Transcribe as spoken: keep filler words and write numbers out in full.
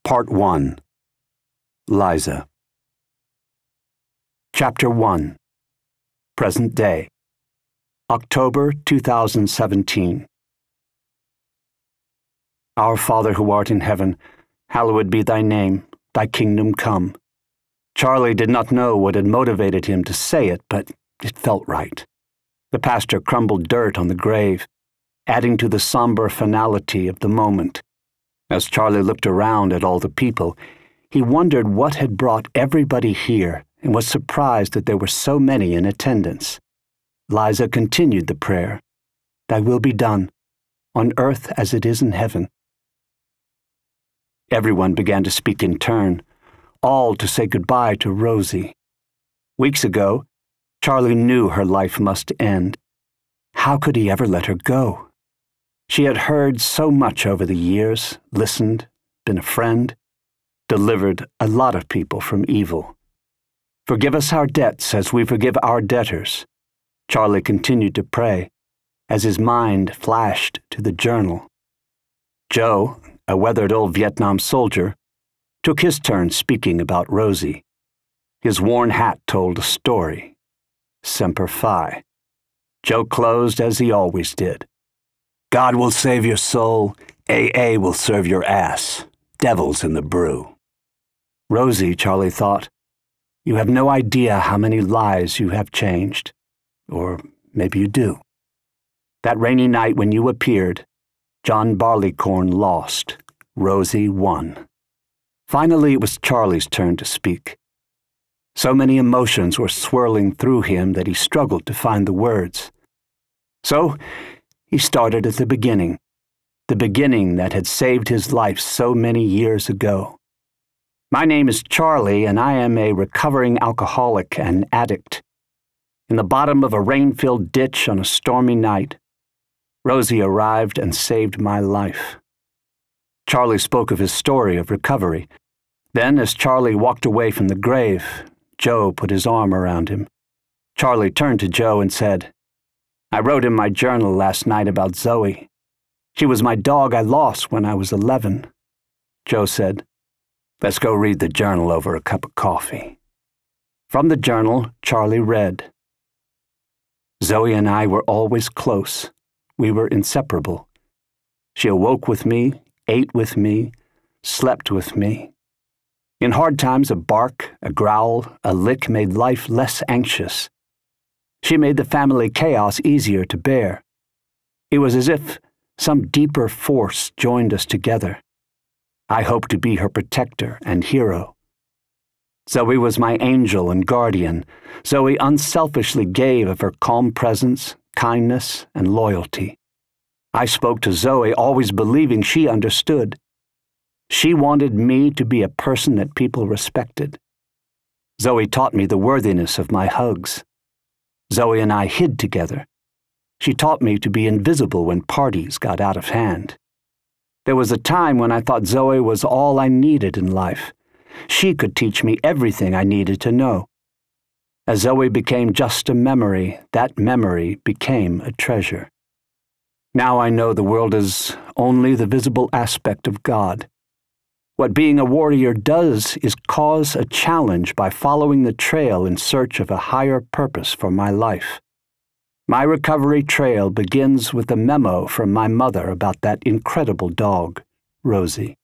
Part one. Liza. Chapter one. Present Day. October two thousand seventeen. Our Father who art in heaven, hallowed be thy name, thy kingdom come. Charlie did not know what had motivated him to say it, but it felt right. The pastor crumbled dirt on the grave, adding to the somber finality of the moment. As Charlie looked around at all the people, he wondered what had brought everybody here and was surprised that there were so many in attendance. Liza continued the prayer, "Thy will be done, on earth as it is in heaven." Everyone began to speak in turn, all to say goodbye to Rosie. Weeks ago, Charlie knew her life must end. How could he ever let her go? She had heard so much over the years, listened, been a friend, delivered a lot of people from evil. "Forgive us our debts as we forgive our debtors," Charlie continued to pray as his mind flashed to the journal. Joe, a weathered old Vietnam soldier, took his turn speaking about Rosie. His worn hat told a story. Semper Fi. Joe closed as he always did. "God will save your soul, A A will serve your ass. Devil's in the brew." Rosie, Charlie thought, you have no idea how many lives you have changed. Or maybe you do. That rainy night when you appeared, John Barleycorn lost. Rosie won. Finally, it was Charlie's turn to speak. So many emotions were swirling through him that he struggled to find the words. So, he started at the beginning, the beginning that had saved his life so many years ago. "My name is Charlie, and I am a recovering alcoholic and addict. In the bottom of a rain-filled ditch on a stormy night, Rosie arrived and saved my life." Charlie spoke of his story of recovery. Then, as Charlie walked away from the grave, Joe put his arm around him. Charlie turned to Joe and said, "I wrote in my journal last night about Zoe. She was my dog I lost when I was eleven. Joe said, "Let's go read the journal over a cup of coffee." From the journal, Charlie read, "Zoe and I were always close. We were inseparable. She awoke with me, ate with me, slept with me. In hard times, a bark, a growl, a lick made life less anxious. She made the family chaos easier to bear. It was as if some deeper force joined us together. I hoped to be her protector and hero. Zoe was my angel and guardian. Zoe unselfishly gave of her calm presence, kindness, and loyalty. I spoke to Zoe, always believing she understood. She wanted me to be a person that people respected. Zoe taught me the worthiness of my hugs. Zoe and I hid together. She taught me to be invisible when parties got out of hand. There was a time when I thought Zoe was all I needed in life. She could teach me everything I needed to know. As Zoe became just a memory, that memory became a treasure. Now I know the world is only the visible aspect of God. What being a warrior does is cause a challenge by following the trail in search of a higher purpose for my life. My recovery trail begins with a memo from my mother about that incredible dog, Rosie.